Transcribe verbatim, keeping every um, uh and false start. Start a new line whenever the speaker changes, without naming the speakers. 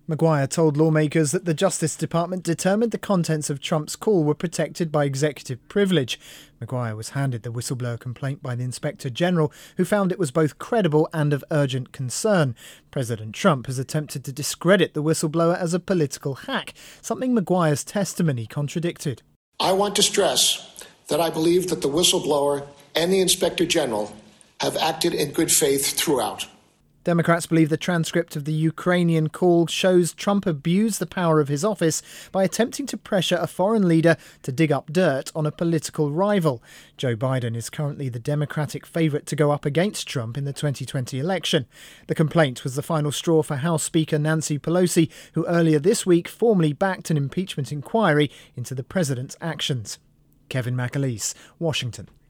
Maguire told lawmakers that the Justice Department determined the contents of Trump's call were protected by executive privilege. Maguire was handed the whistleblower complaint by the Inspector General, who found it was both credible and of urgent concern. President Trump has attempted to discredit the whistleblower as a political hack, something Maguire's testimony contradicted.
I want to stress that I believe that the whistleblower and the Inspector General have acted in good faith throughout.
Democrats believe the transcript of the Ukrainian call shows Trump abused the power of his office by attempting to pressure a foreign leader to dig up dirt on a political rival. Joe Biden is currently the Democratic favourite to go up against Trump in the twenty twenty election. The complaint was the final straw for House Speaker Nancy Pelosi, who earlier this week formally backed an impeachment inquiry into the president's actions. Kevin McAleese, Washington.